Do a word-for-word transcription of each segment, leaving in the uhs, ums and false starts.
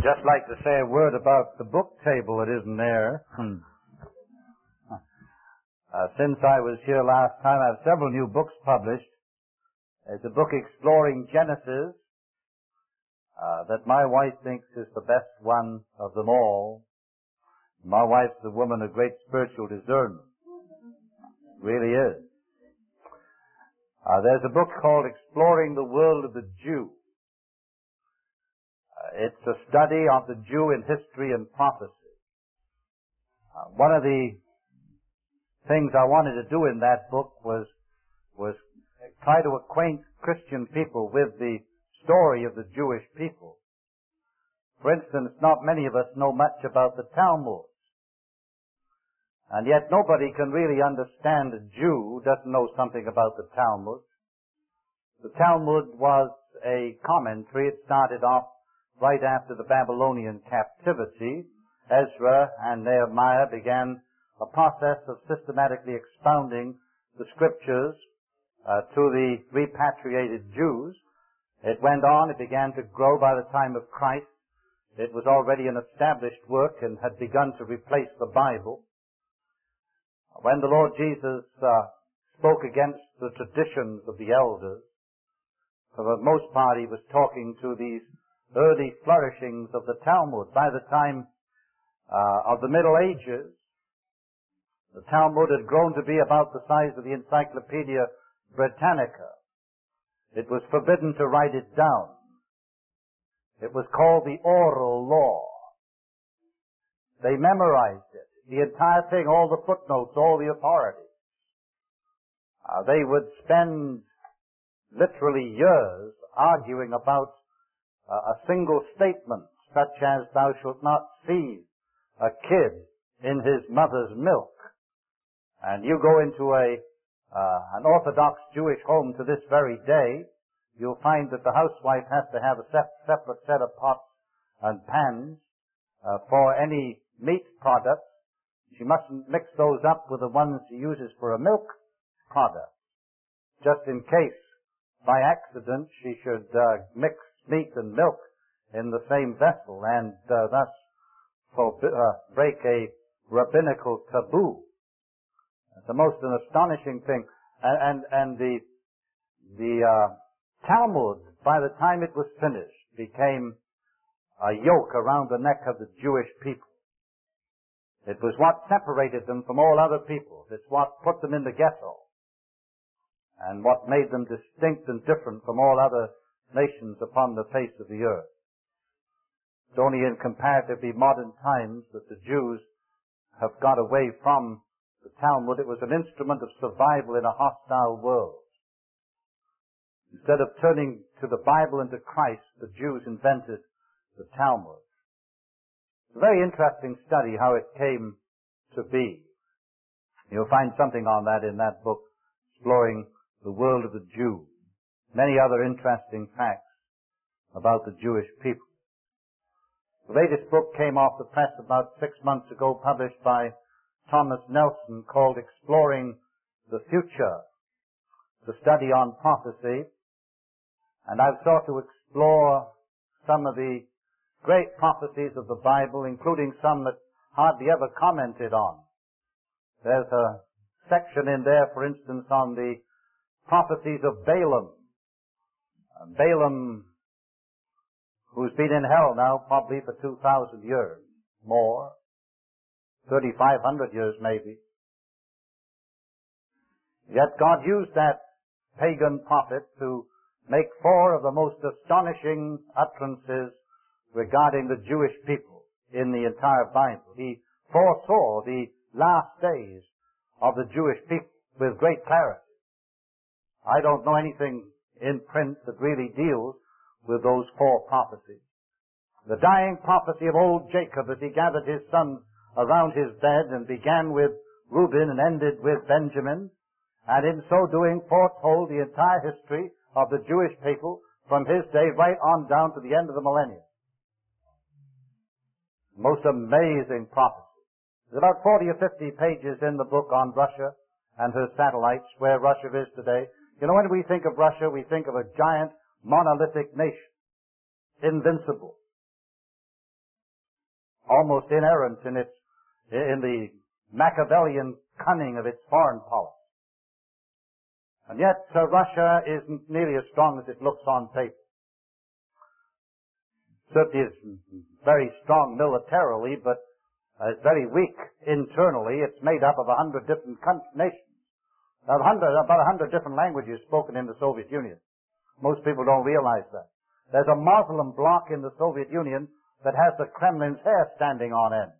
just like to say a word about the book table that isn't there. uh, since I was here last time, I have several new books published. There's a book exploring Genesis uh, that my wife thinks is the best one of them all. My wife's a woman of great spiritual discernment. Really is. Uh, there's a book called Exploring the World of the Jew. Uh, it's a study of the Jew in history and prophecy. Uh, one of the things I wanted to do in that book was was try to acquaint Christian people with the story of the Jewish people. For instance, not many of us know much about the Talmud. And yet nobody can really understand a Jew who doesn't know something about the Talmud. The Talmud was a commentary. It started off right after the Babylonian captivity. Ezra and Nehemiah began a process of systematically expounding the scriptures uh, to the repatriated Jews. It went on. It began to grow by the time of Christ. It was already an established work and had begun to replace the Bible. When the Lord Jesus uh, spoke against the traditions of the elders, for the most part he was talking to these early flourishings of the Talmud. By the time uh, of the Middle Ages, the Talmud had grown to be about the size of the Encyclopedia Britannica. It was forbidden to write it down. It was called the oral law. They memorized it. The entire thing, all the footnotes, all the authorities. Uh, they would spend literally years arguing about uh, a single statement, such as, thou shalt not seize a kid in his mother's milk. And you go into a uh, an Orthodox Jewish home to this very day, you'll find that the housewife has to have a separate set of pots and pans uh, for any meat products. She mustn't mix those up with the ones she uses for a milk product, just in case, by accident, she should uh, mix meat and milk in the same vessel and uh, thus forbi- uh, break a rabbinical taboo. It's the most an astonishing thing. And, and, and the, the uh, Talmud, by the time it was finished, became a yoke around the neck of the Jewish people. It was what separated them from all other peoples. It's what put them in the ghetto. And what made them distinct and different from all other nations upon the face of the earth. It's only in comparatively modern times that the Jews have got away from the Talmud. It was an instrument of survival in a hostile world. Instead of turning to the Bible and to Christ, the Jews invented the Talmud. It's a very interesting study how it came to be. You'll find something on that in that book, Exploring the World of the Jew. Many other interesting facts about the Jewish people. The latest book came off the press about six months ago, published by Thomas Nelson, called Exploring the Future. It's a study on prophecy. And I've sought to explore some of the great prophecies of the Bible, including some that hardly ever commented on. There's a section in there, for instance, on the prophecies of Balaam. Uh, Balaam, who's been in hell now probably for two thousand years, more, thirty-five hundred years maybe. Yet God used that pagan prophet to make four of the most astonishing utterances regarding the Jewish people in the entire Bible. He foresaw the last days of the Jewish people with great clarity. I don't know anything in print that really deals with those four prophecies. The dying prophecy of old Jacob as he gathered his sons around his bed and began with Reuben and ended with Benjamin, and in so doing foretold the entire history of the Jewish people from his day right on down to the end of the millennium. Most amazing prophecy. There's about forty or fifty pages in the book on Russia and her satellites, where Russia is today. You know, when we think of Russia, we think of a giant monolithic nation, invincible. almost inerrant in its, in the Machiavellian cunning of its foreign policy. And yet uh, Russia isn't nearly as strong as it looks on paper. Certainly is very strong militarily, but uh, it's very weak internally. It's made up of a hundred different countries, nations. A hundred, about a hundred different languages spoken in the Soviet Union. Most people don't realize that. There's a Muslim bloc in the Soviet Union that has the Kremlin's hair standing on end.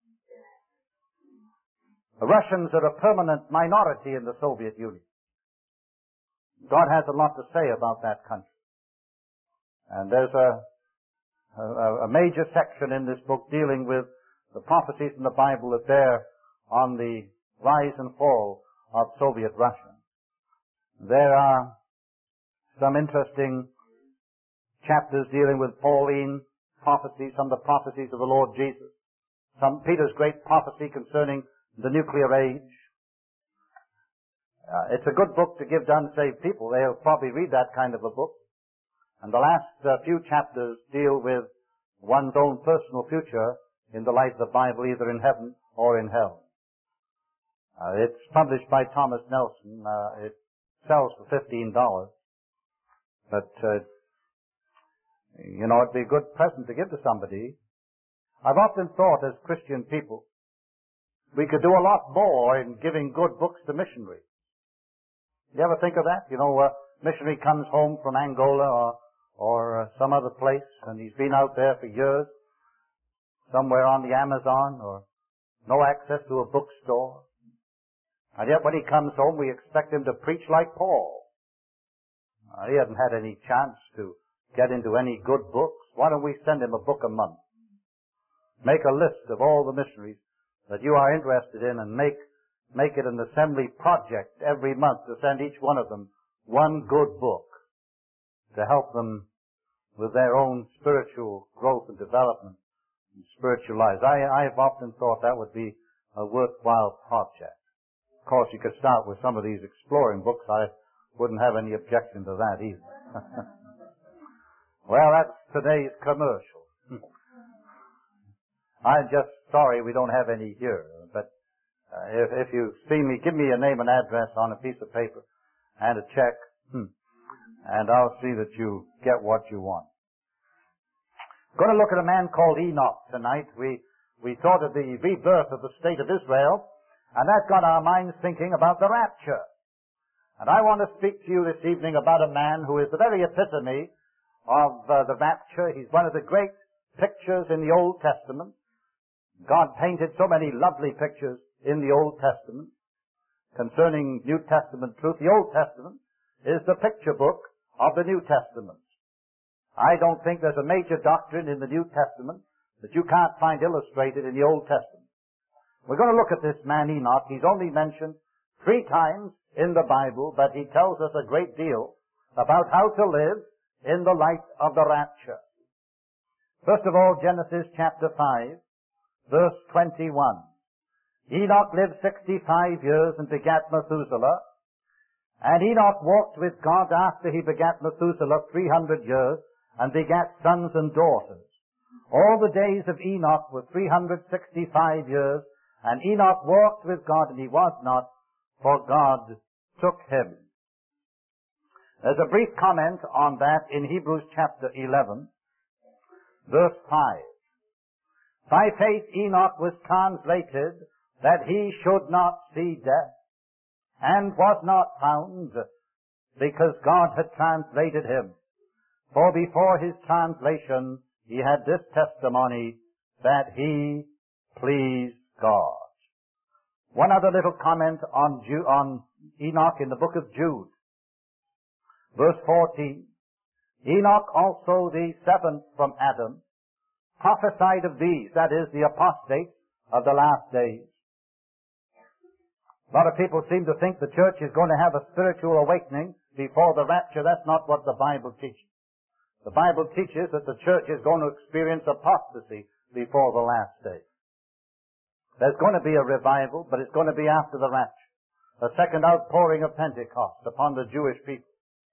The Russians are a permanent minority in the Soviet Union. God has a lot to say about that country. And there's a, a, a major section in this book dealing with the prophecies in the Bible that bear on the rise and fall of Soviet Russia. There are some interesting chapters dealing with Pauline prophecies, some of the prophecies of the Lord Jesus, some Peter's great prophecy concerning the nuclear age. Uh, it's a good book to give to unsaved people. They'll probably read that kind of a book. And the last uh, few chapters deal with one's own personal future in the light of the Bible, either in heaven or in hell. Uh, it's published by Thomas Nelson. Uh, it sells for fifteen dollars. But, uh, you know, it'd be a good present to give to somebody. I've often thought as Christian people, we could do a lot more in giving good books to missionaries. You ever think of that? You know, a missionary comes home from Angola or, or uh, some other place, and he's been out there for years, somewhere on the Amazon, or no access to a bookstore. And yet when he comes home, we expect him to preach like Paul. Uh, he hasn't had any chance to get into any good books. Why don't we send him a book a month? Make a list of all the missionaries that you are interested in and make Make it an assembly project every month to send each one of them one good book to help them with their own spiritual growth and development and spiritual lives. I, I've often thought that would be a worthwhile project. Of course, you could start with some of these exploring books. I wouldn't have any objection to that either. Well, that's today's commercial. I'm just sorry we don't have any here, but Uh, if, if you see me, give me a name and address on a piece of paper and a check, hmm, and I'll see that you get what you want. Going to look at a man called Enoch tonight. We we thought of the rebirth of the state of Israel, and that got our minds thinking about the rapture. And I want to speak to you this evening about a man who is the very epitome of uh, the rapture. He's one of the great pictures in the Old Testament. God painted so many lovely pictures in the Old Testament concerning New Testament truth. The Old Testament is the picture book of the New Testament. I don't think there's a major doctrine in the New Testament that you can't find illustrated in the Old Testament. We're going to look at this man Enoch. He's only mentioned three times in the Bible, but he tells us a great deal about how to live in the light of the rapture. First of all, Genesis chapter five, verse twenty-one. Enoch lived sixty-five years and begat Methuselah. And Enoch walked with God after he begat Methuselah three hundred years and begat sons and daughters. All the days of Enoch were three hundred sixty-five years, and Enoch walked with God, and he was not, for God took him. There's a brief comment on that in Hebrews chapter eleven, verse five. By faith Enoch was translated that he should not see death, and was not found, because God had translated him. For before his translation he had this testimony, that he pleased God. One other little comment on, Ju- on Enoch in the book of Jude. Verse fourteen. Enoch also, the seventh from Adam, prophesied of these, that is, the apostates of the last days. A lot of people seem to think the church is going to have a spiritual awakening before the rapture. That's not what the Bible teaches. The Bible teaches that the church is going to experience apostasy before the last day. There's going to be a revival, but it's going to be after the rapture. A second outpouring of Pentecost upon the Jewish people.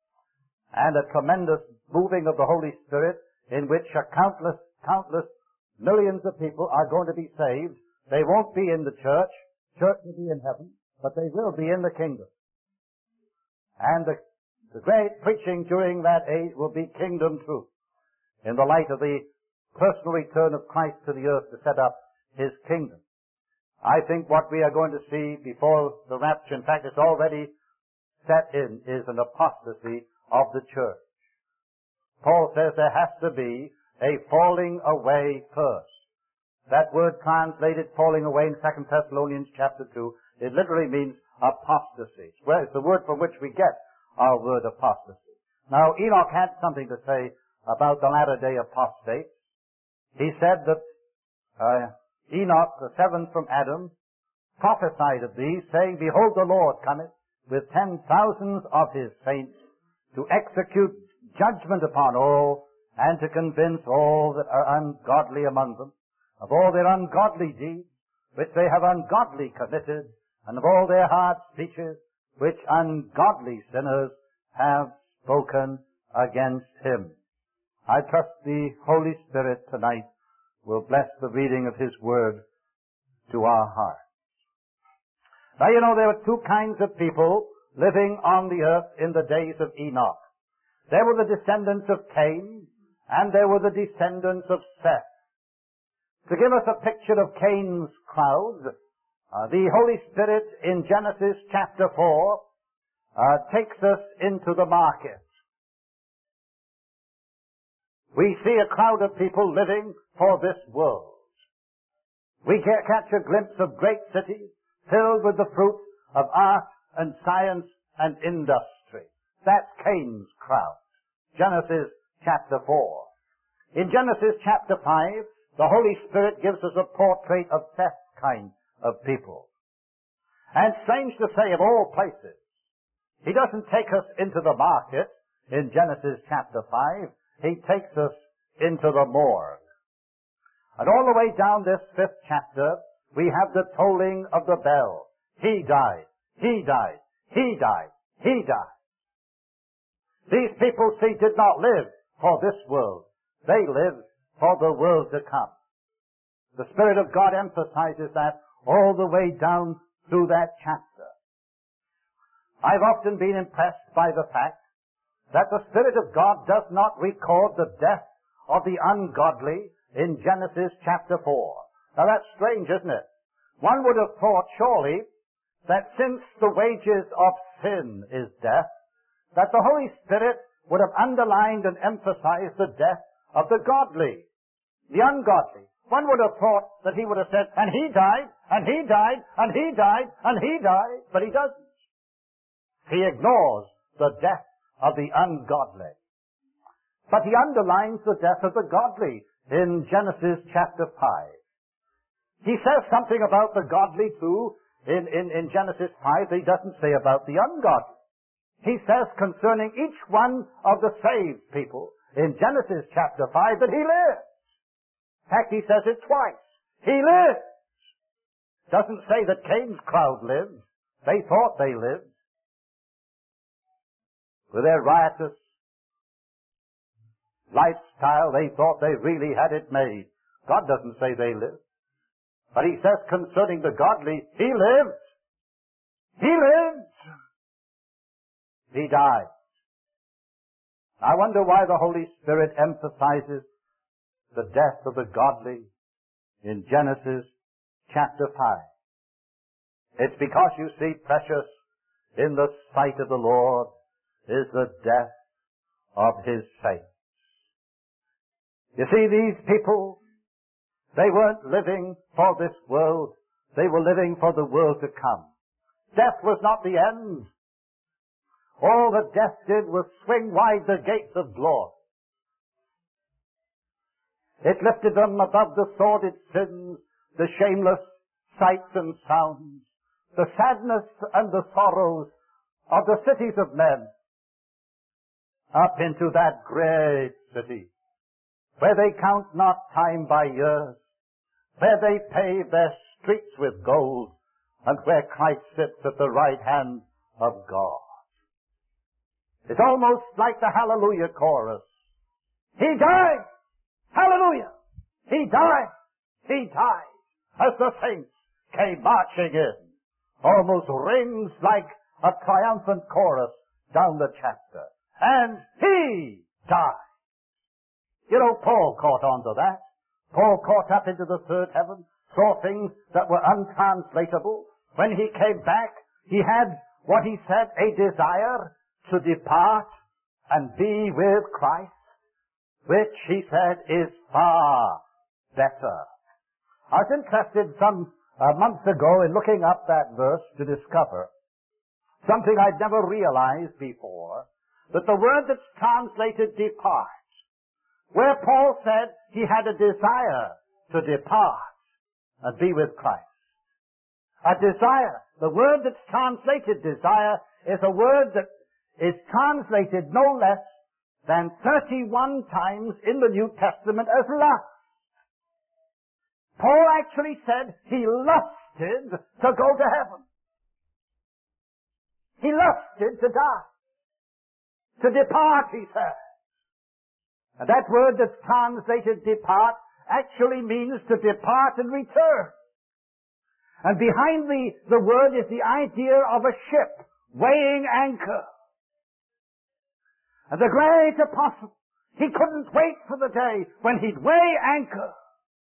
And a tremendous moving of the Holy Spirit in which a countless, countless millions of people are going to be saved. They won't be in the church. Church will be in heaven, but they will be in the kingdom. And the, the great preaching during that age will be kingdom truth in the light of the personal return of Christ to the earth to set up His kingdom. I think what we are going to see before the rapture, in fact it's already set in, is an apostasy of the church. Paul says there has to be a falling away first. That word translated falling away in Second Thessalonians chapter two, it literally means apostasy. Well, it's the word from which we get our word apostasy. Now, Enoch had something to say about the latter-day apostates. He said that uh, Enoch, the seventh from Adam, prophesied of these, saying, Behold, the Lord cometh with ten thousands of His saints to execute judgment upon all, and to convince all that are ungodly among them of all their ungodly deeds which they have ungodly committed, and of all their hard speeches which ungodly sinners have spoken against Him. I trust the Holy Spirit tonight will bless the reading of His Word to our hearts. Now you know there were two kinds of people living on the earth in the days of Enoch. There were the descendants of Cain, and there were the descendants of Seth. To give us a picture of Cain's crowd, uh, the Holy Spirit in Genesis chapter four uh, takes us into the market. We see a crowd of people living for this world. We can catch a glimpse of great cities filled with the fruit of art and science and industry. That's Cain's crowd. Genesis chapter four. In Genesis chapter five, the Holy Spirit gives us a portrait of Seth's kind of people. And strange to say, of all places, He doesn't take us into the market in Genesis chapter five. He takes us into the morgue. And all the way down this fifth chapter, we have the tolling of the bell. He died. He died. He died. He died. These people, see, did not live for this world. They lived for the world to come. The Spirit of God emphasizes that all the way down through that chapter. I've often been impressed by the fact that the Spirit of God does not record the death of the ungodly in Genesis chapter four. Now that's strange, isn't it? One would have thought, surely, that since the wages of sin is death, that the Holy Spirit would have underlined and emphasized the death of the godly, the ungodly. One would have thought that He would have said, and he died, and he died, and he died, and he died, but He doesn't. He ignores the death of the ungodly. But He underlines the death of the godly in Genesis chapter five. He says something about the godly too in, in, in Genesis five that He doesn't say about the ungodly. He says concerning each one of the saved people in Genesis chapter five that he lives. In fact, He says it twice. He lives. Doesn't say that Cain's crowd lived. They thought they lived. With their riotous lifestyle, they thought they really had it made. God doesn't say they lived. But He says concerning the godly, He lived. He lived. He died. I wonder why the Holy Spirit emphasizes the death of the godly in Genesis chapter five. It's because, you see, precious in the sight of the Lord is the death of His saints. You see, these people, they weren't living for this world. They were living for the world to come. Death was not the end. All that death did was swing wide the gates of glory. It lifted them above the sordid sins, the shameless sights and sounds, the sadness and the sorrows of the cities of men, up into that great city, where they count not time by years, where they pave their streets with gold, and where Christ sits at the right hand of God. It's almost like the Hallelujah chorus. He died! Hallelujah! He died. He died. As the saints came marching in. Almost rings like a triumphant chorus down the chapter. And he died. You know, Paul caught on to that. Paul caught up into the third heaven, saw things that were untranslatable. When he came back, he had what he said, a desire to depart and be with Christ, which he said is far better. I was interested some uh, months ago in looking up that verse to discover something I'd never realized before, that the word that's translated depart, where Paul said he had a desire to depart and be with Christ. A desire. The word that's translated desire is a word that is translated no less than thirty-one times in the New Testament as lust. Paul actually said he lusted to go to heaven. He lusted to die. To depart, he said. And that word that's translated depart actually means to depart and return. And behind the, the word is the idea of a ship weighing anchor. And the great apostle, he couldn't wait for the day when he'd weigh anchor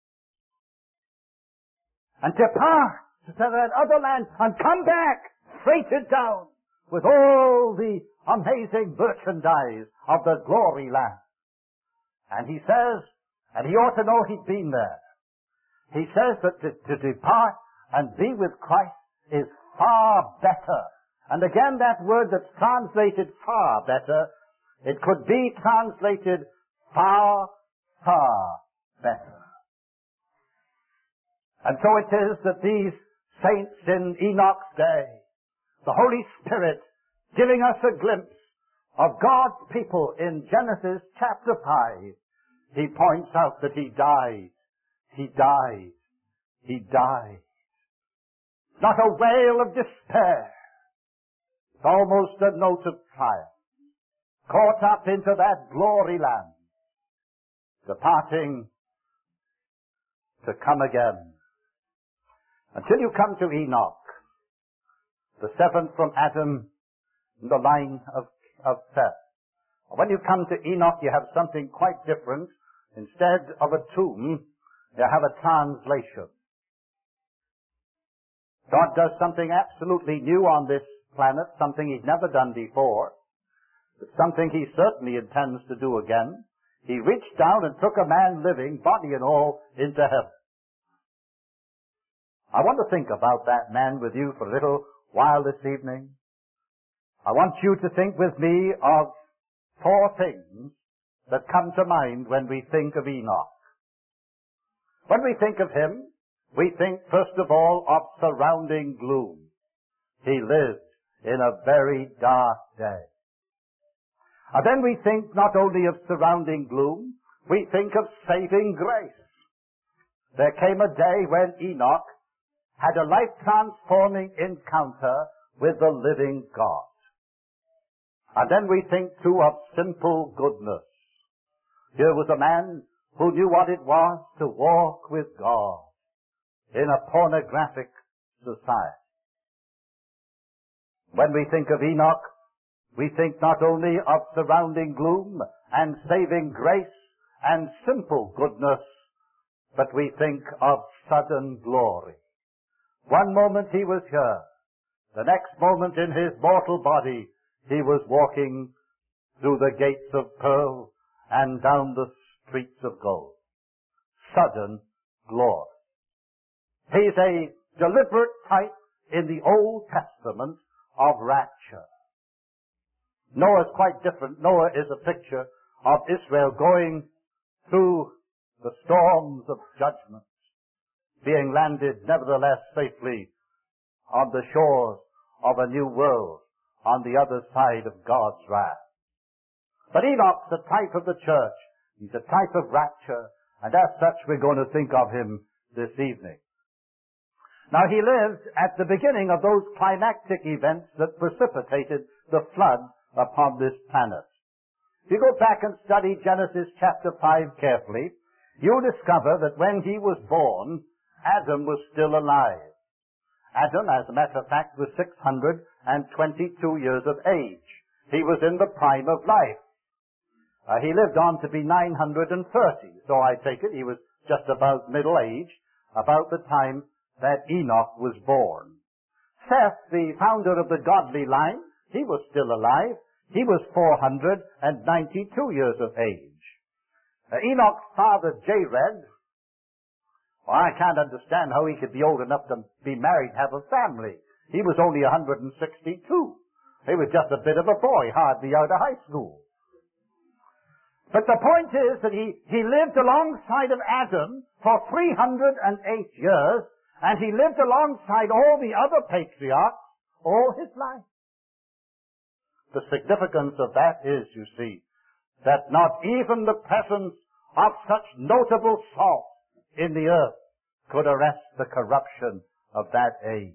and depart to that other land and come back freighted down with all the amazing merchandise of the glory land. And he says, and he ought to know he'd been there, he says that to, to depart and be with Christ is far better. And again, that word that's translated far better, it could be translated far, far better. And so it is that these saints in Enoch's day, the Holy Spirit giving us a glimpse of God's people in Genesis chapter five, he points out that he died, he died, he died. Not a wail of despair. It's almost a note of triumph. Caught up into that glory land. Departing to come again. Until you come to Enoch, the seventh from Adam in the line of, of Seth. When you come to Enoch, you have something quite different. Instead of a tomb, you have a translation. God does something absolutely new on this planet, something he'd never done before, but something he certainly intends to do again. He reached down and took a man living, body and all, into heaven. I want to think about that man with you for a little while this evening. I want you to think with me of four things that come to mind when we think of Enoch. When we think of him, we think first of all of surrounding gloom. He lived in a very dark day. And then we think not only of surrounding gloom, we think of saving grace. There came a day when Enoch had a life-transforming encounter with the living God. And then we think too of simple goodness. Here was a man who knew what it was to walk with God in a pornographic society. When we think of Enoch, we think not only of surrounding gloom and saving grace and simple goodness, but we think of sudden glory. One moment he was here. The next moment in his mortal body, he was walking through the gates of pearl and down the streets of gold. Sudden glory. He's a deliberate type in the Old Testament of rapture. Noah's quite different. Noah is a picture of Israel going through the storms of judgment, being landed nevertheless safely on the shores of a new world on the other side of God's wrath. But Enoch's a type of the church. He's a type of rapture, and as such we're going to think of him this evening. Now he lived at the beginning of those climactic events that precipitated the flood upon this planet. If you go back and study Genesis chapter five carefully, you discover that when he was born, Adam was still alive. Adam, as a matter of fact, was six hundred twenty-two years of age. He was in the prime of life. Uh, he lived on to be nine hundred thirty, so I take it he was just about middle age, about the time that Enoch was born. Seth, the founder of the godly line, he was still alive. He was four hundred ninety-two years of age. Uh, Enoch's father, Jared, well, I can't understand how he could be old enough to be married, have a family. He was only one hundred sixty-two. He was just a bit of a boy, hardly out of high school. But the point is that he, he lived alongside of Adam for three hundred eight years, and he lived alongside all the other patriarchs all his life. The significance of that is, you see, that not even the presence of such notable salt in the earth could arrest the corruption of that age.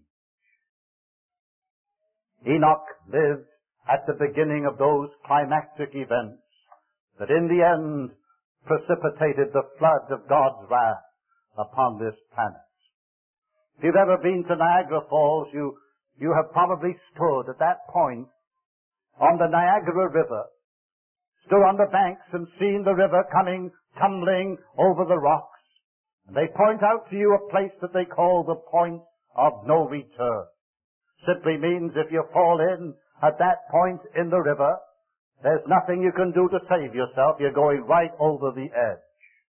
Enoch lived at the beginning of those climactic events that in the end precipitated the flood of God's wrath upon this planet. If you've ever been to Niagara Falls, you, you have probably stood at that point on the Niagara River, stood on the banks and seen the river coming tumbling over the rocks. And they point out to you a place that they call the point of no return. Simply means if you fall in at that point in the river, there's nothing you can do to save yourself. You're going right over the edge.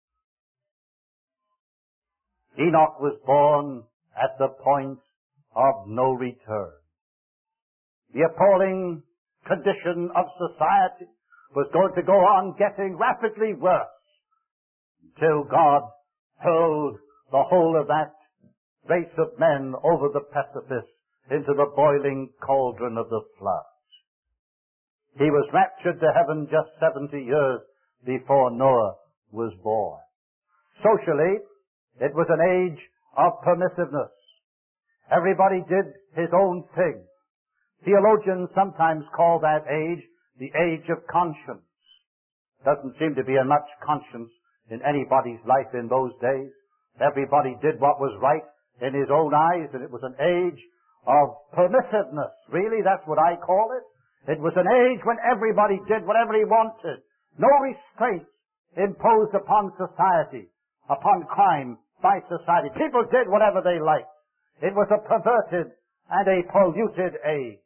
Enoch was born at the point of no return. The appalling condition of society was going to go on getting rapidly worse until God hurled the whole of that race of men over the precipice into the boiling cauldron of the flood. He was raptured to heaven just seventy years before Noah was born. Socially, it was an age of permissiveness. Everybody did his own thing. Theologians sometimes call that age the age of conscience. Doesn't seem to be a much conscience in anybody's life in those days. Everybody did what was right in his own eyes, and it was an age of permissiveness. Really, that's what I call it. It was an age when everybody did whatever he wanted. No restraints imposed upon society, upon crime by society. People did whatever they liked. It was a perverted and a polluted age.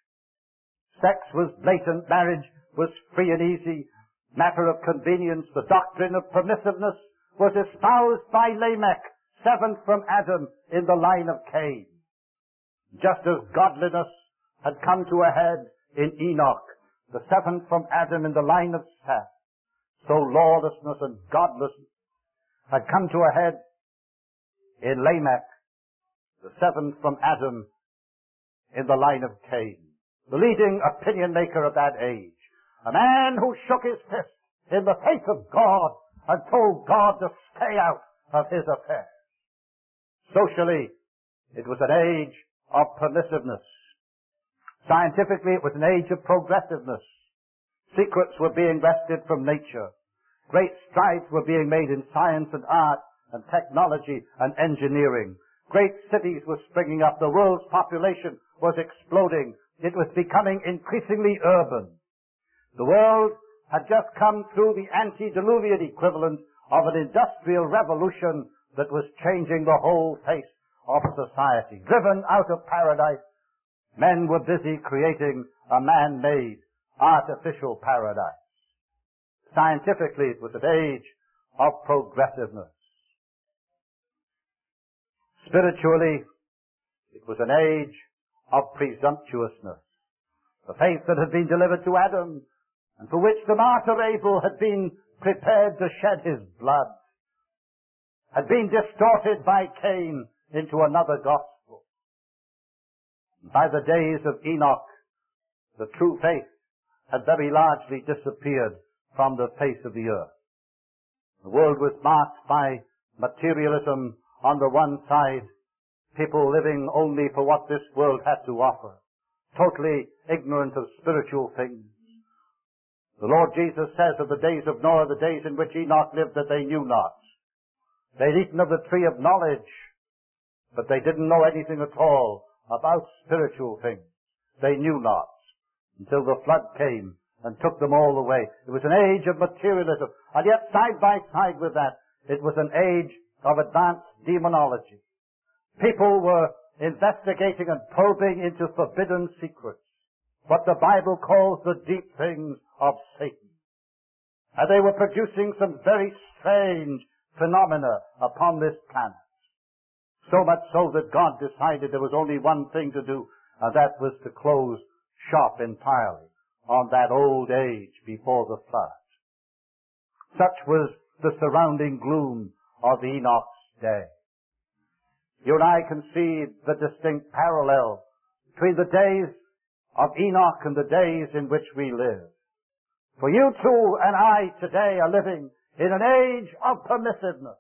Sex was blatant. Marriage was free and easy. Matter of convenience. The doctrine of permissiveness was espoused by Lamech, seventh from Adam in the line of Cain. Just as godliness had come to a head in Enoch, the seventh from Adam in the line of Seth, so lawlessness and godlessness had come to a head in Lamech, the seventh from Adam in the line of Cain. The leading opinion maker of that age. A man who shook his fist in the face of God and told God to stay out of his affairs. Socially, it was an age of permissiveness. Scientifically, it was an age of progressiveness. Secrets were being wrested from nature. Great strides were being made in science and art and technology and engineering. Great cities were springing up. The world's population was exploding. It was becoming increasingly urban. The world had just come through the antediluvian equivalent of an industrial revolution that was changing the whole face of society. Driven out of paradise, men were busy creating a man-made artificial paradise. Scientifically, it was an age of progressiveness. Spiritually, it was an age of presumptuousness. The faith that had been delivered to Adam, and for which the martyr Abel had been prepared to shed his blood, had been distorted by Cain into another gospel. By the days of Enoch, the true faith had very largely disappeared from the face of the earth. The world was marked by materialism on the one side, people living only for what this world had to offer, totally ignorant of spiritual things. The Lord Jesus says of the days of Noah, the days in which Enoch lived, that they knew not. They'd eaten of the tree of knowledge, but they didn't know anything at all about spiritual things. They knew not until the flood came and took them all away. It was an age of materialism, and yet side by side with that, it was an age of advanced demonology. People were investigating and probing into forbidden secrets, what the Bible calls the deep things of Satan. And they were producing some very strange phenomena upon this planet. So much so that God decided there was only one thing to do, and that was to close shop entirely on that old age before the flood. Such was the surrounding gloom of Enoch's day. You and I can see the distinct parallel between the days of Enoch and the days in which we live. For you too and I today are living in an age of permissiveness.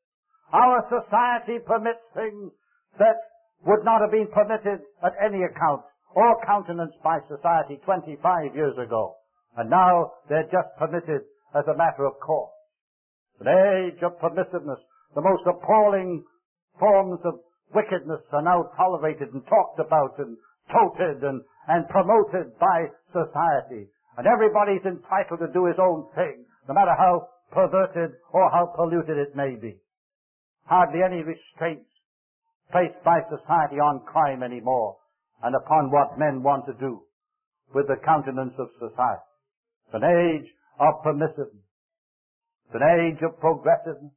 Our society permits things that would not have been permitted at any account or countenanced by society twenty-five years ago. And now they're just permitted as a matter of course. An age of permissiveness. The most appalling forms of wickedness are now tolerated and talked about and toted and, and promoted by society. And everybody's entitled to do his own thing, no matter how perverted or how polluted it may be. Hardly any restraints placed by society on crime anymore and upon what men want to do with the countenance of society. It's an age of permissiveness. It's an age of progressiveness.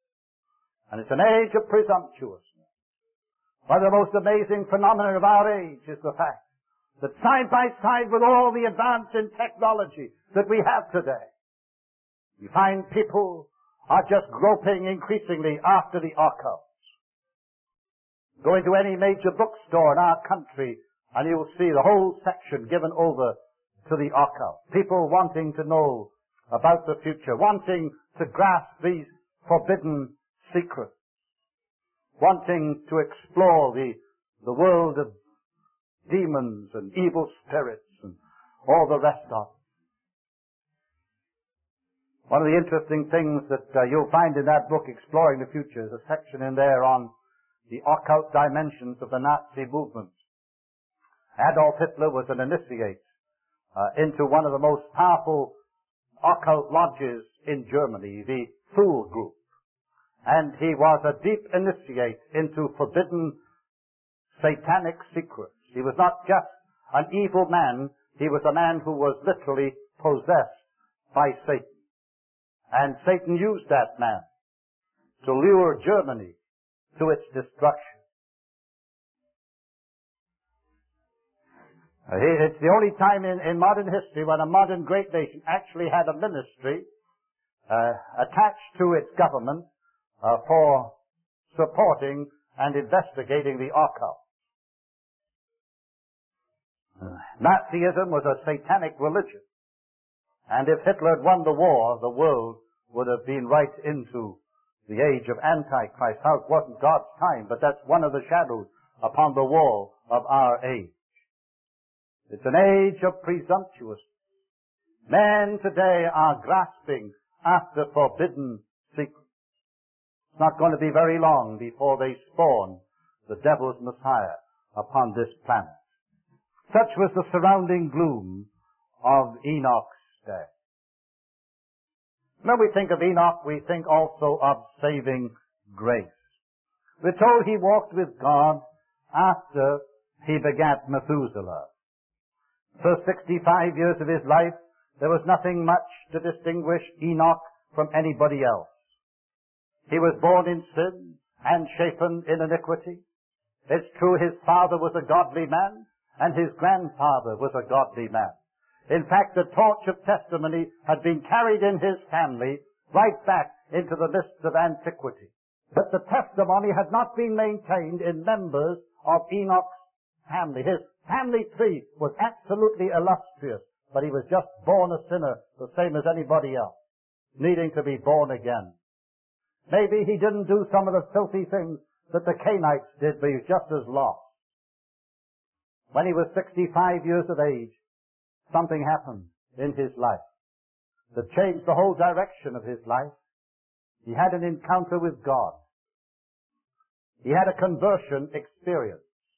And it's an age of presumptuousness. One of the most amazing phenomena of our age is the fact that side by side with all the advance in technology that we have today, you find people are just groping increasingly after the occult. Go into any major bookstore in our country and you'll see the whole section given over to the occult. People wanting to know about the future, wanting to grasp these forbidden secrets, wanting to explore the, the world of demons and evil spirits and all the rest of it. One of the interesting things that uh, you'll find in that book, Exploring the Future, is a section in there on the occult dimensions of the Nazi movement. Adolf Hitler was an initiate uh, into one of the most powerful occult lodges in Germany, the Thule Group. And he was a deep initiate into forbidden satanic secrets. He was not just an evil man, he was a man who was literally possessed by Satan. And Satan used that man to lure Germany to its destruction. Uh, It's the only time in, in modern history when a modern great nation actually had a ministry uh, attached to its government uh, for supporting and investigating the occult. Uh, Nazism was a satanic religion. And if Hitler had won the war, the world would have been right into the age of Antichrist. How it wasn't God's time, but that's one of the shadows upon the wall of our age. It's an age of presumptuousness. Men today are grasping after forbidden secrets. It's not going to be very long before they spawn the devil's Messiah upon this planet. Such was the surrounding gloom of Enoch's day. When we think of Enoch, we think also of saving grace. We're told he walked with God after he begat Methuselah. For sixty-five years of his life, there was nothing much to distinguish Enoch from anybody else. He was born in sin and shapen in iniquity. It's true his father was a godly man, and his grandfather was a godly man. In fact, the torch of testimony had been carried in his family right back into the mists of antiquity. But the testimony had not been maintained in members of Enoch's family. His family tree was absolutely illustrious, but he was just born a sinner, the same as anybody else, needing to be born again. Maybe he didn't do some of the filthy things that the Cainites did, but he was just as lost. When he was sixty-five years of age, something happened in his life that changed the whole direction of his life. He had an encounter with God. He had a conversion experience.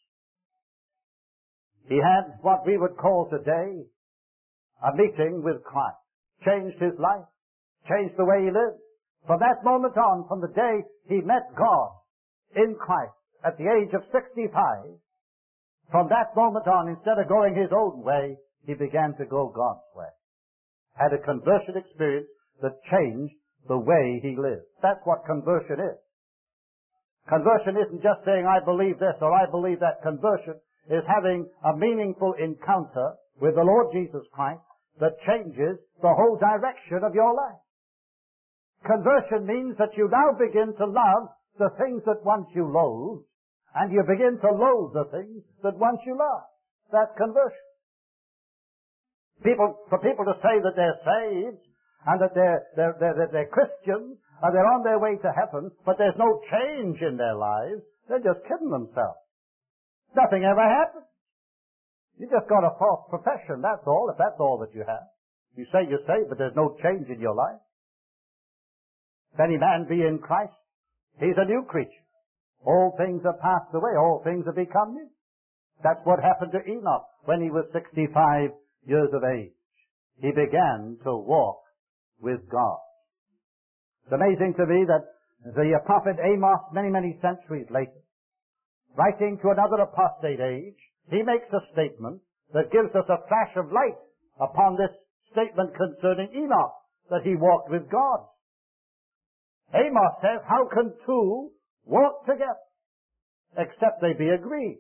He had what we would call today a meeting with Christ. Changed his life. Changed the way he lived. From that moment on, from the day he met God in Christ at the age of sixty-five, from that moment on, instead of going his own way, he began to go God's way. Had a conversion experience that changed the way he lived. That's what conversion is. Conversion isn't just saying, I believe this or I believe that. Conversion is having a meaningful encounter with the Lord Jesus Christ that changes the whole direction of your life. Conversion means that you now begin to love the things that once you loathed, and you begin to loathe the things that once you loved. That's conversion. People, for people to say that they're saved, and that they're, they're, they're, they're Christians, and they're on their way to heaven, but there's no change in their lives, they're just kidding themselves. Nothing ever happens. You just got a false profession, that's all, if that's all that you have. You say you're saved, but there's no change in your life. If any man be in Christ, he's a new creature. All things are passed away, all things have become new. That's what happened to Enoch when he was sixty-five years of age. He began to walk with God. It's amazing to me that the prophet Amos, many, many centuries later, writing to another apostate age, he makes a statement that gives us a flash of light upon this statement concerning Enoch, that he walked with God. Amos says, how can two walk together except they be agreed?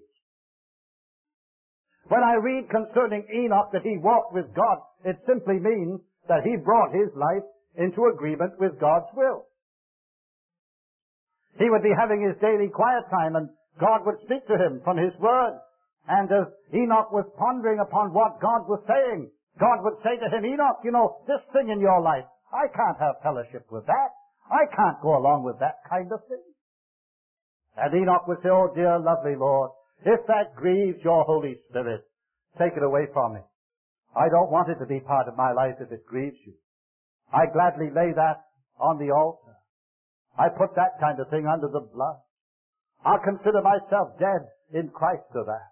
When I read concerning Enoch that he walked with God, it simply means that he brought his life into agreement with God's will. He would be having his daily quiet time, and God would speak to him from his word. And as Enoch was pondering upon what God was saying, God would say to him, Enoch, you know, this thing in your life, I can't have fellowship with that. I can't go along with that kind of thing. And Enoch would say, oh dear, lovely Lord, if that grieves your Holy Spirit, take it away from me. I don't want it to be part of my life if it grieves you. I gladly lay that on the altar. I put that kind of thing under the blood. I'll consider myself dead in Christ to that.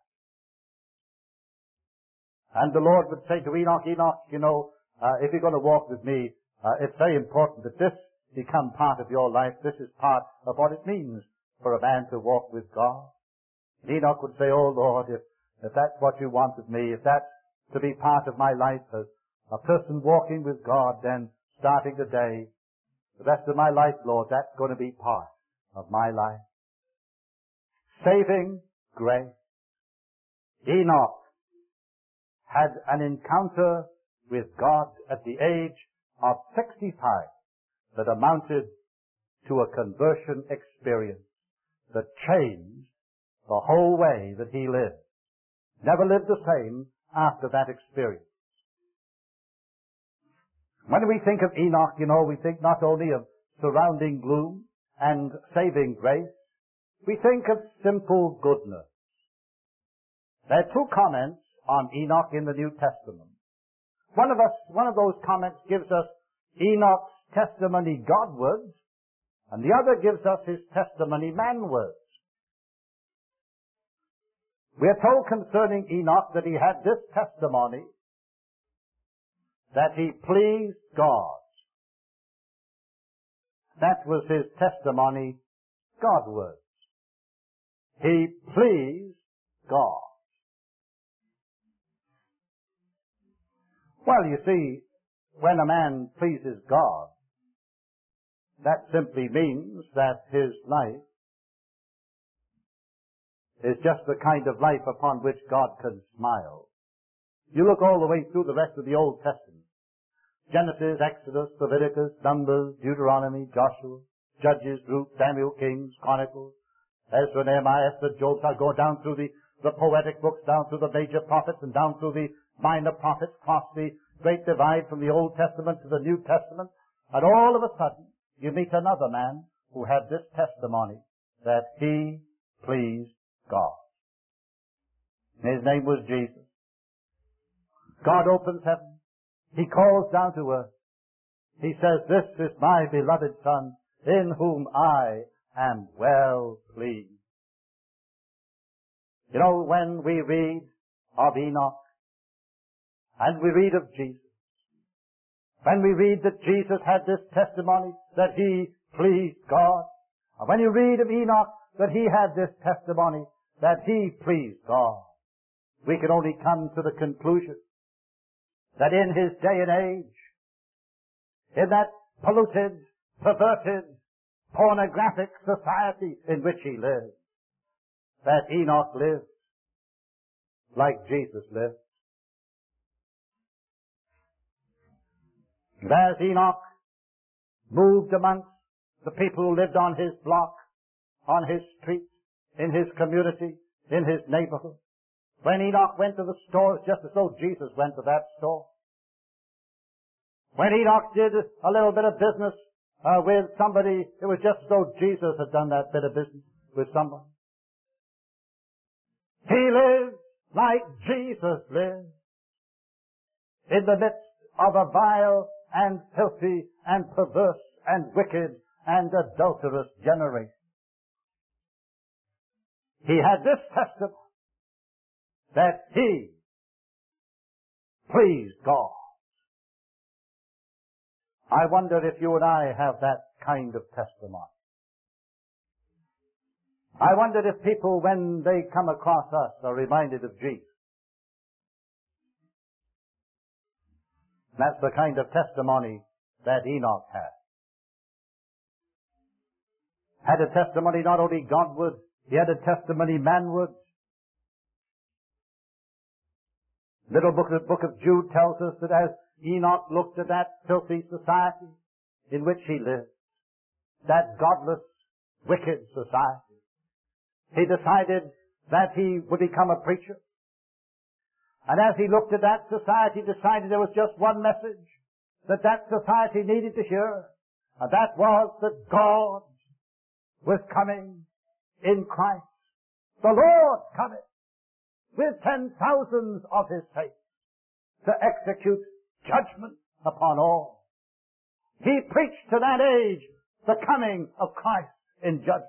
And the Lord would say to Enoch, Enoch, you know, uh, if you're going to walk with me, uh, it's very important that this become part of your life. This is part of what it means for a man to walk with God. And Enoch would say, oh Lord, if, if that's what you want of me, if that's to be part of my life as a person walking with God, then starting today, the rest of my life, Lord, that's going to be part of my life. Saving grace. Enoch had an encounter with God at the age of sixty-five that amounted to a conversion experience that changed the whole way that he lived. Never lived the same after that experience. When we think of Enoch, you know, we think not only of surrounding gloom and saving grace, we think of simple goodness. There are two comments on Enoch in the New Testament. One of us, one of those comments gives us Enoch's testimony Godwards, and the other gives us his testimony manwards. We are told concerning Enoch that he had this testimony, that he pleased God. That was his testimony Godwards. He pleased God. Well, you see, when a man pleases God, that simply means that his life is just the kind of life upon which God can smile. You look all the way through the rest of the Old Testament. Genesis, Exodus, Leviticus, Numbers, Deuteronomy, Joshua, Judges, Ruth, Samuel, Kings, Chronicles, Ezra, Nehemiah, Esther, Job. I go down through the, the poetic books, down through the major prophets, and down through the minor prophets, cross the great divide from the Old Testament to the New Testament, and all of a sudden you meet another man who had this testimony, that he pleased God. And his name was Jesus. God opens heaven. He calls down to earth. He says, this is my beloved Son, in whom I am well pleased. You know, when we read of Enoch, and we read of Jesus, when we read that Jesus had this testimony that he pleased God, and when you read of Enoch that he had this testimony that he pleased God, we can only come to the conclusion that in his day and age, in that polluted, perverted, pornographic society in which he lived, that Enoch lived like Jesus lived. And as Enoch moved amongst the people who lived on his block, on his street, in his community, in his neighborhood, when Enoch went to the stores, just as though Jesus went to that store. When Enoch did a little bit of business uh, with somebody, it was just as though Jesus had done that bit of business with someone. He lived like Jesus lived, in the midst of a vile and filthy and perverse and wicked and adulterous generation. He had this testimony that he pleased God. I wonder if you and I have that kind of testimony. I wonder if people, when they come across us, are reminded of Jesus. That's the kind of testimony that Enoch had. Had a testimony not only Godward, he had a testimony manward. Little book, the book of Jude tells us that as Enoch looked at that filthy society in which he lived, that godless, wicked society, he decided that he would become a preacher. And as he looked at that society, he decided there was just one message that that society needed to hear, and that was that God was coming in Christ. The Lord cometh with ten thousands of his saints to execute judgment upon all. He preached to that age the coming of Christ in judgment.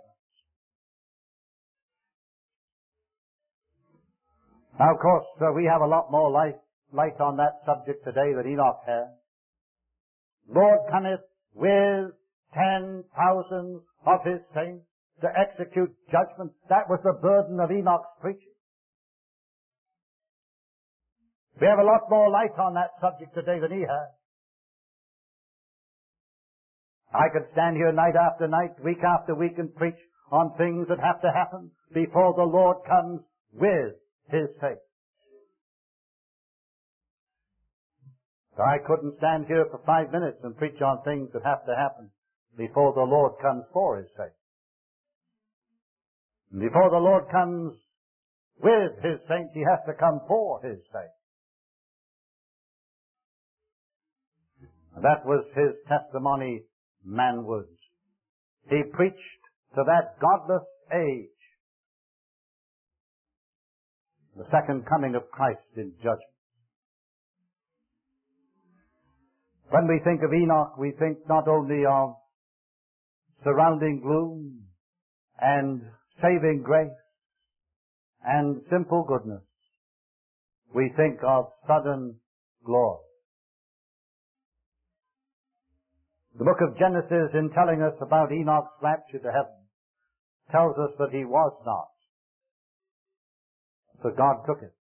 Now, of course, uh, we have a lot more light, light on that subject today than Enoch had. Lord cometh with ten thousands of his saints to execute judgment. That was the burden of Enoch's preaching. We have a lot more light on that subject today than he had. I could stand here night after night, week after week, and preach on things that have to happen before the Lord comes with his saints. I couldn't stand here for five minutes and preach on things that have to happen before the Lord comes for his saints. And before the Lord comes with his saints, he has to come for his saints. And that was his testimony manwards. He preached to that godless age the second coming of Christ in judgment. When we think of Enoch, we think not only of surrounding gloom and saving grace and simple goodness. We think of sudden glory. The book of Genesis, in telling us about Enoch's rapture to heaven, tells us that he was not. So God took it.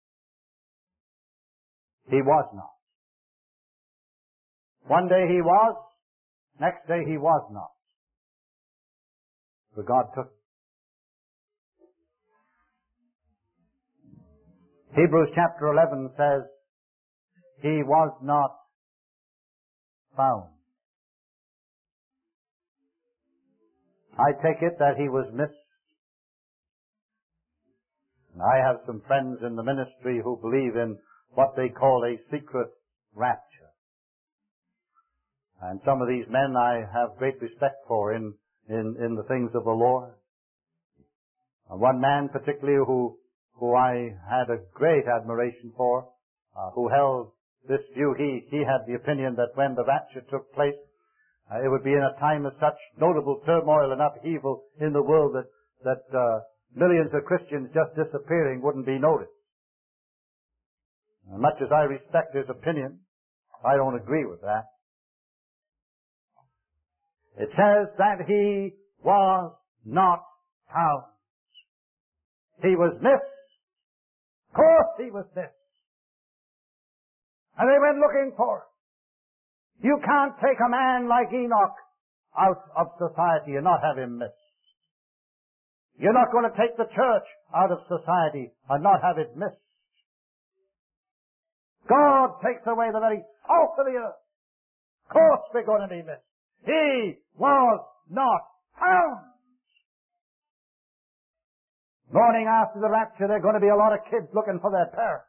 He was not. One day he was, next day he was not. So God took it. Hebrews chapter eleven says, he was not found. I take it that he was missed. And I have some friends in the ministry who believe in what they call a secret rapture. And some of these men I have great respect for in, in, in the things of the Lord. And one man particularly who, who I had a great admiration for, uh, who held this view, he, he had the opinion that when the rapture took place, Uh, it would be in a time of such notable turmoil and upheaval in the world that, that uh, millions of Christians just disappearing wouldn't be noticed. As much as I respect his opinion, I don't agree with that. It says that he was not found. He was missed. Of course he was missed. And they went looking for him. You can't take a man like Enoch out of society and not have him missed. You're not going to take the church out of society and not have it missed. God takes away the very salt of the earth. Of course we're going to be missed. He was not found. Morning after the rapture, there are going to be a lot of kids looking for their parents.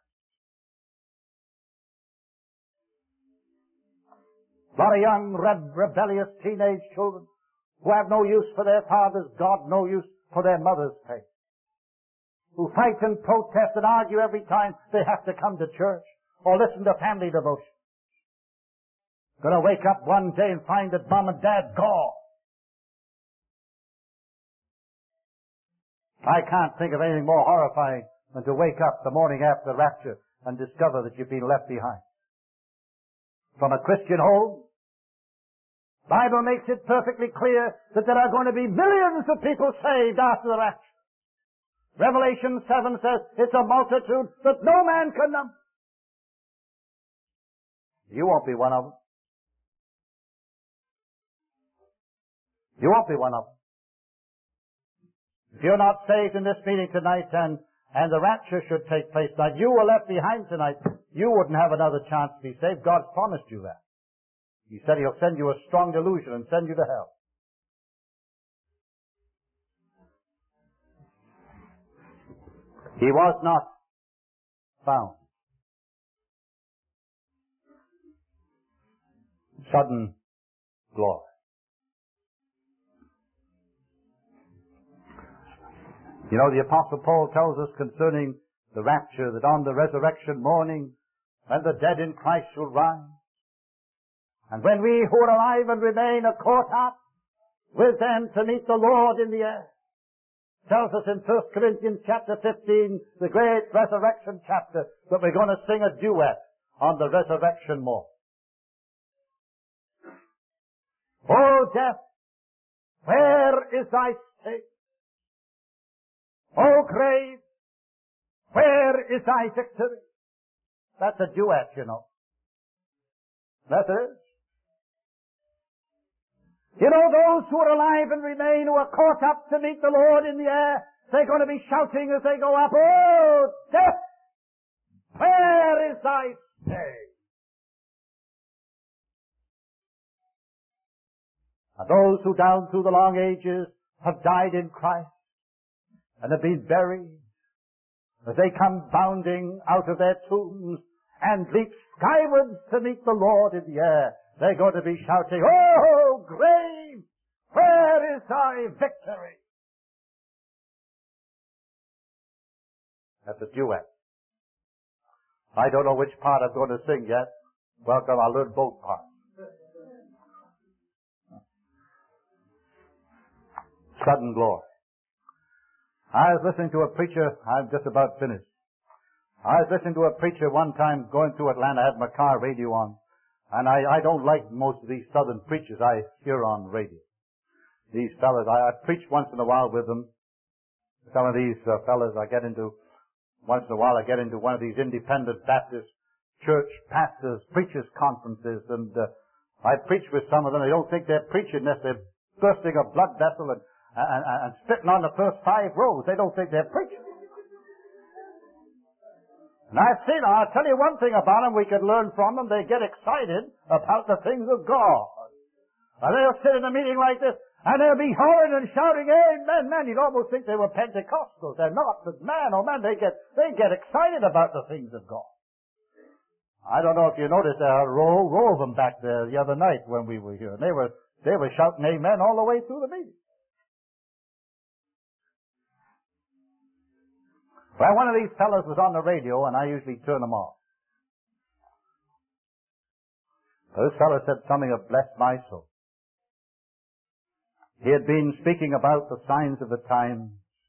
A lot of young, re- rebellious teenage children who have no use for their father's God, no use for their mother's faith. Who fight and protest and argue every time they have to come to church or listen to family devotion. Gonna wake up one day and find that mom and dad gone. I can't think of anything more horrifying than to wake up the morning after the rapture and discover that you've been left behind. From a Christian home, Bible makes it perfectly clear that there are going to be millions of people saved after the rapture. Revelation seven says it's a multitude that no man can number. You won't be one of them. You won't be one of them. If you're not saved in this meeting tonight and, and the rapture should take place tonight, you were left behind tonight, you wouldn't have another chance to be saved. God's promised you that. He said He'll send you a strong delusion and send you to hell. He was not found. Sudden glory. You know, the Apostle Paul tells us concerning the rapture that on the resurrection morning, when the dead in Christ shall rise, and when we who are alive and remain are caught up with them to meet the Lord in the air, tells us in First Corinthians chapter fifteen, the great resurrection chapter, that we're going to sing a duet on the resurrection morn. O death, where is thy sting? O grave, where is thy victory? That's a duet, you know. That is. You know, those who are alive and remain, who are caught up to meet the Lord in the air, they're going to be shouting as they go up, "Oh, death, where is thy sting?" And those who down through the long ages have died in Christ and have been buried, as they come bounding out of their tombs and leap skywards to meet the Lord in the air, they're going to be shouting, "Oh, grave, where is thy victory?" That's a duet. I don't know which part I'm going to sing yet. Welcome, I'll learn both parts. Sudden glory. I was listening to a preacher, I'm just about finished. I was listening to a preacher one time going through Atlanta, I had my car radio on. And I, I don't like most of these southern preachers I hear on radio. These fellas, I, I preach once in a while with them. Some of these uh, fellas I get into, once in a while I get into one of these independent Baptist church pastors, preachers conferences, and uh, I preach with some of them. They don't think they're preaching unless they're bursting a blood vessel and, and, and, and spitting on the first five rows. They don't think they're preaching. And I've seen, I'll tell you one thing about them we could learn from them. They get excited about the things of God. And they'll sit in a meeting like this, and they'll be hollering and shouting, "Amen, man." You'd almost think they were Pentecostals. They're not, but man, oh man, they get, they get excited about the things of God. I don't know if you noticed, there are a row, row of them back there the other night when we were here. And they were, they were shouting amen all the way through the meeting. Well, one of these fellows was on the radio, and I usually turn them off. This fellow said something that blessed my soul. He had been speaking about the signs of the times.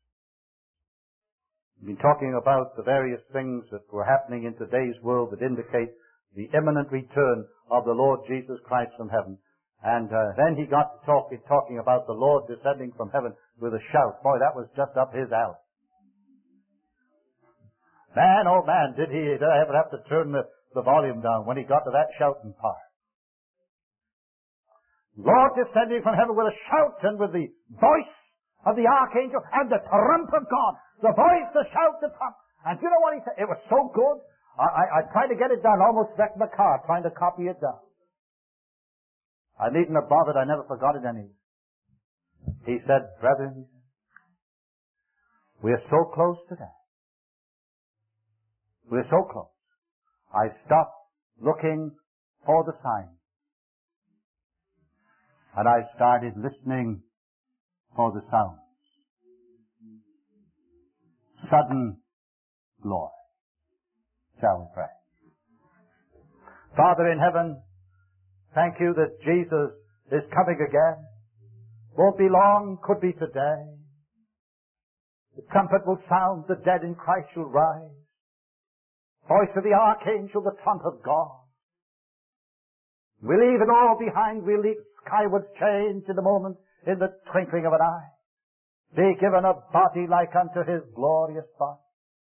He'd been talking about the various things that were happening in today's world that indicate the imminent return of the Lord Jesus Christ from heaven. And uh, then he got to talk, talking about the Lord descending from heaven with a shout. Boy, that was just up his alley. Man, oh man, did he did I ever have to turn the, the volume down when he got to that shouting part. Lord descending from heaven with a shout and with the voice of the archangel and the trump of God. The voice, the shout, the trump. And you know what he said? It was so good. I, I, I tried to get it down, almost wrecked my car trying to copy it down. I needn't have bothered. I never forgot it anyway. He said, brethren, we are so close to that. We're so close. I stopped looking for the sign. And I started listening for the sounds. Sudden glory. Shall we pray? Father in heaven, thank you that Jesus is coming again. Won't be long, could be today. The trumpet will sound, the dead in Christ shall rise. Voice of the archangel, the trump of God. We leave it all behind. We leave skyward change in a moment, in the twinkling of an eye. Be given a body like unto his glorious body.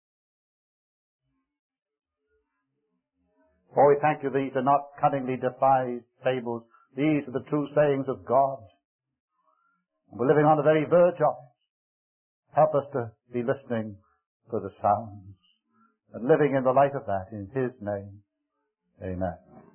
Oh, we thank you, these are not cunningly devised fables. These are the true sayings of God. We're living on the very verge of it. Help us to be listening to the sounds and living in the light of that. In his name, amen.